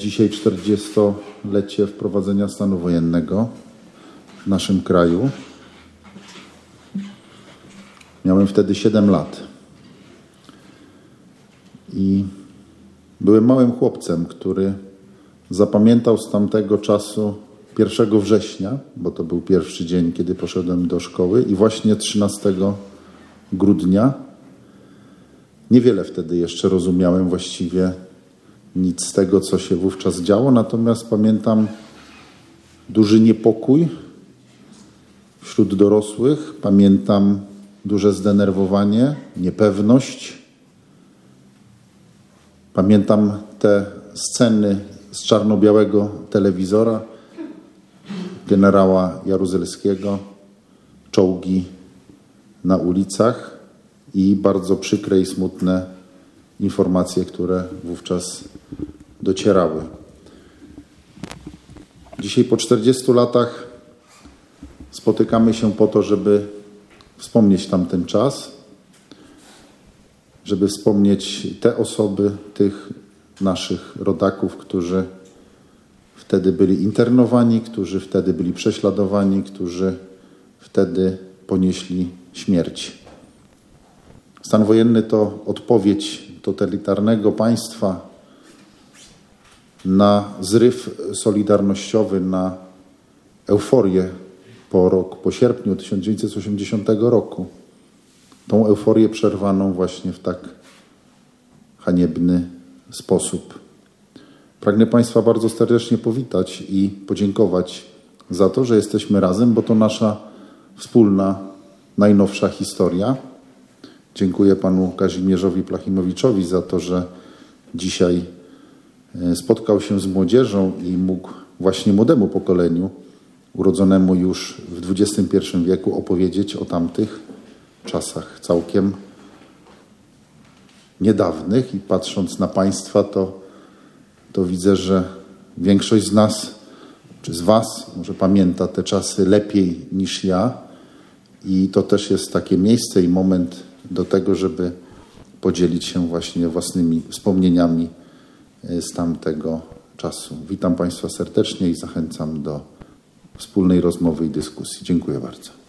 dzisiaj 40-lecie wprowadzenia stanu wojennego w naszym kraju. Miałem wtedy 7 lat i byłem małym chłopcem, który zapamiętał z tamtego czasu 1 września, bo to był pierwszy dzień, kiedy poszedłem do szkoły, i właśnie 13 grudnia. Niewiele wtedy jeszcze rozumiałem, właściwie nic z tego, co się wówczas działo, natomiast pamiętam duży niepokój wśród dorosłych, pamiętam duże zdenerwowanie, niepewność. Pamiętam te sceny z czarno-białego telewizora generała Jaruzelskiego, czołgi na ulicach i bardzo przykre i smutne informacje, które wówczas docierały. Dzisiaj po 40 latach spotykamy się po to, żeby wspomnieć tamten czas, żeby wspomnieć te osoby, tych naszych rodaków, którzy wtedy byli internowani, którzy wtedy byli prześladowani, którzy wtedy ponieśli śmierć. Stan wojenny to odpowiedź totalitarnego państwa na zryw solidarnościowy, na euforię po sierpniu 1980 roku. Tą euforię przerwaną właśnie w tak haniebny sposób. Pragnę Państwa bardzo serdecznie powitać i podziękować za to, że jesteśmy razem, bo to nasza wspólna, najnowsza historia. Dziękuję panu Kazimierzowi Plachimowiczowi za to, że dzisiaj spotkał się z młodzieżą i mógł właśnie młodemu pokoleniu, urodzonemu już w XXI wieku, opowiedzieć o tamtych czasach całkiem niedawnych. I patrząc na Państwa, to widzę, że większość z nas, czy z Was, może pamięta te czasy lepiej niż ja. I to też jest takie miejsce i moment do tego, żeby podzielić się właśnie własnymi wspomnieniami z tamtego czasu. Witam Państwa serdecznie i zachęcam do wspólnej rozmowy i dyskusji. Dziękuję bardzo.